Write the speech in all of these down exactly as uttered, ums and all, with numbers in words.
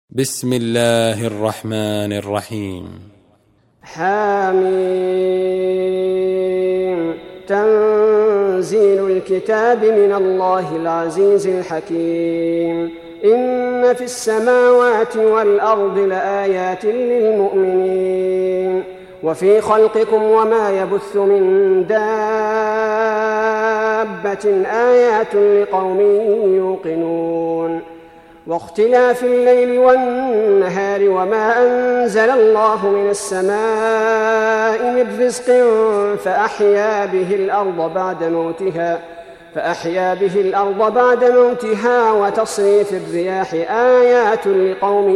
بسم الله الرحمن الرحيم. حميم. تنزيل الكتاب من الله العزيز الحكيم. إن في السماوات والأرض لآيات للمؤمنين وفي خلقكم وما يبث من دابة آيات لقوم يوقنون واختلاف الليل والنهار وما أنزل الله من السماء من رزق فأحيا به الأرض بعد موتها فأحيا به الأرض بعد موتها وتصريف الرياح آيات لقوم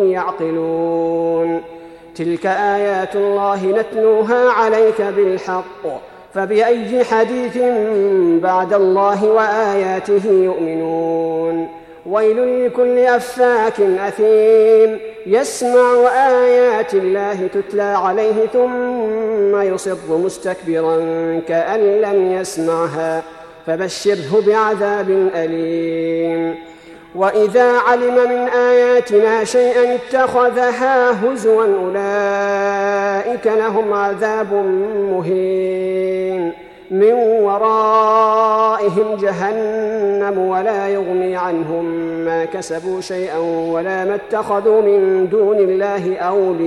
يعقلون. تلك آيات الله نتلوها عليك بالحق فبأي حديث بعد الله وآياته يؤمنون. ويل لكل أفاك أثيم يسمع آيات الله تتلى عليه ثم يصر مستكبرا كأن لم يسمعها فبشره بعذاب أليم. وإذا علم من آياتنا شيئا اتخذها هزوا أولئك لهم عذاب مهين من ورائهم جهنم ولا يغني عنهم ما كسبوا شيئا ولا ما اتخذوا من دون الله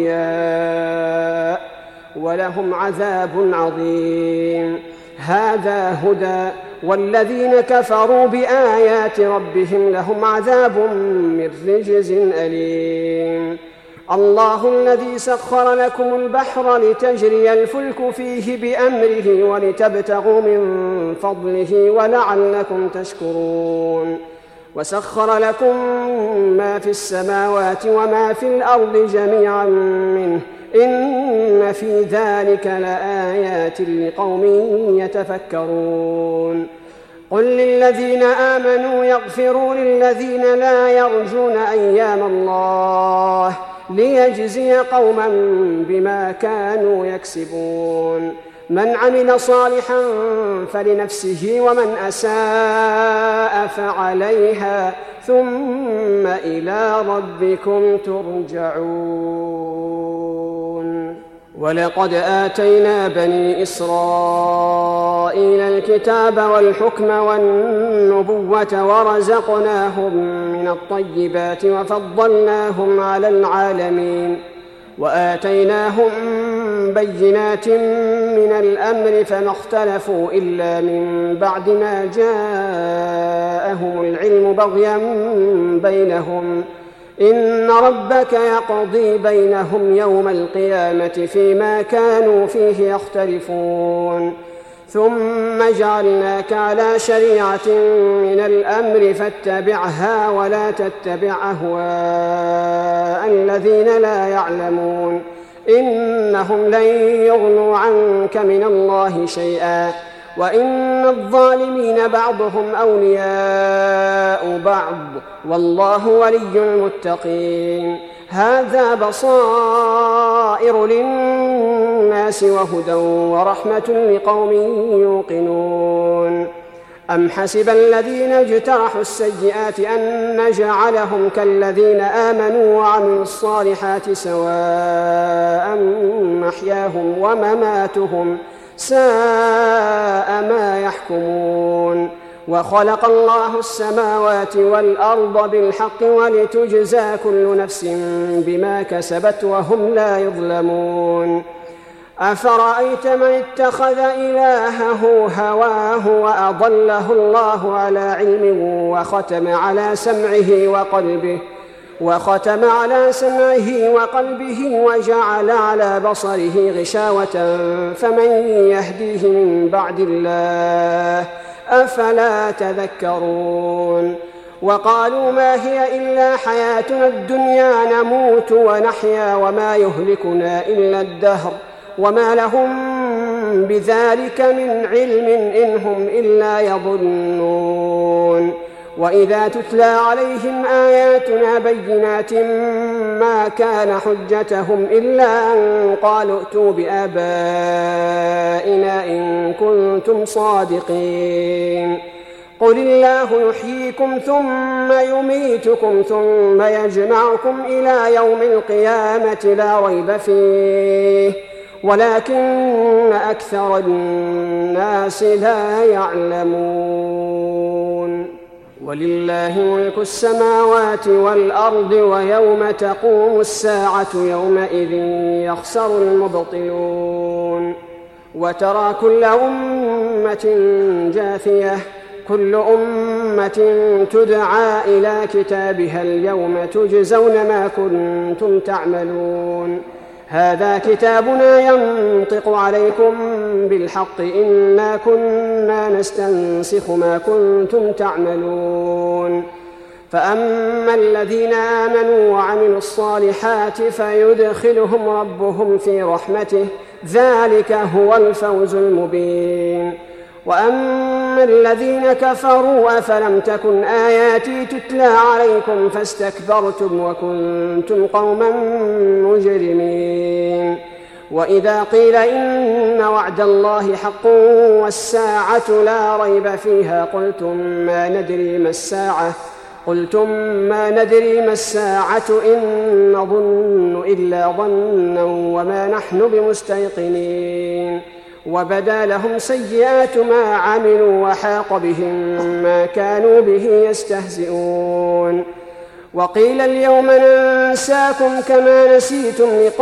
أولياء ولهم عذاب عظيم. هذا هدى والذين كفروا بآيات ربهم لهم عذاب من رجز أليم. الله الذي سخر لكم البحر لتجري الفلك فيه بأمره ولتبتغوا من فضله ولعلكم تشكرون. وسخر لكم ما في السماوات وما في الأرض جميعا منه إن في ذلك لآيات لقوم يتفكرون. قل للذين آمنوا يغفروا للذين لا يرجون أيام الله ليجزي قوما بما كانوا يكسبون. من عمل صالحا فلنفسه ومن أساء فعليها ثم إلى ربكم ترجعون. ولقد آتينا بني إسرائيل الكتاب والحكم والنبوة ورزقناهم من الطيبات وفضلناهم على العالمين وآتيناهم بينات من الأمر فما اختلفوا إلا من بعد ما جاءهم العلم بغيا بينهم إن ربك يقضي بينهم يوم القيامة فيما كانوا فيه يختلفون. ثم جعلناك على شريعة من الأمر فاتبعها ولا تتبع أهواء الذين لا يعلمون إنهم لن يغنوا عنك من الله شيئا وإن الظالمين بعضهم أولياء بعض والله ولي المتقين. هذا بصائر للناس وهدى ورحمة لقوم يوقنون. أم حسب الذين اجترحوا السيئات أن نجعلهم كالذين آمنوا وعملوا الصالحات سواء محياهم ومماتهم ساء ما يحكمون. وخلق الله السماوات والأرض بالحق ولتجزى كل نفس بما كسبت وهم لا يظلمون. أفرأيت من اتخذ إلهه هواه وأضله الله على علم وختم على سمعه وقلبه وختم على سمعه وقلبه وجعل على بصره غشاوة فمن يهديه من بعد الله أفلا تذكرون. وقالوا ما هي إلا حياتنا الدنيا نموت ونحيا وما يهلكنا إلا الدهر وما لهم بذلك من علم إن هم إلا يظنون. وإذا تتلى عليهم آياتنا بينات ما كان حجتهم إلا أن قالوا ائتوا بآبائنا إن كنتم صادقين. قل الله يحييكم ثم يميتكم ثم يجمعكم إلى يوم القيامة لا ريب فيه ولكن أكثر الناس لا يعلمون. ولله ملك السماوات والأرض ويوم تقوم الساعة يومئذ يخسر المبطلون. وترى كل أمة جاثية كل أمة تدعى إلى كتابها اليوم تجزون ما كنتم تعملون. هذا كتابنا ينطق عليكم بالحق إنا كنا نستنسخ ما كنتم تعملون. فأما الذين آمنوا وعملوا الصالحات فيدخلهم ربهم في رحمته ذلك هو الفوز المبين. وأما الذين كفروا أفلم تكن آياتي تتلى عليكم فاستكبرتم وكنتم قوما مجرمين. وإذا قيل إن وعد الله حق والساعة لا ريب فيها قلتم ما ندري ما الساعة قلتم ما ندري ما الساعة إن نظن إلا ظنا وما نحن بمستيقنين. وبدا لهم سيئات ما عملوا وحاق بهم ما كانوا به يستهزئون. وقيل اليوم ننساكم كما نسيتم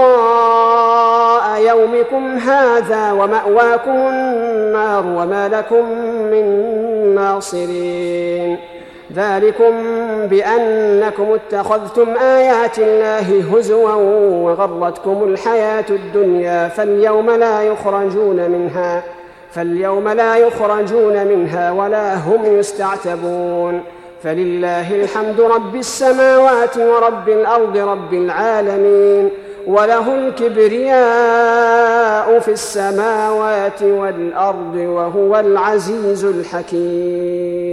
لقاء يومكم هذا ومأواكم النار وما لكم من ناصرين. ذلكم بأنكم اتخذتم آيات الله هزوا وغرتكم الحياة الدنيا فاليوم لا يخرجون منها فاليوم لا يخرجون منها ولا هم يستعتبون. فلله الحمد رب السماوات ورب الأرض رب العالمين وله الكبرياء في السماوات والأرض وهو العزيز الحكيم.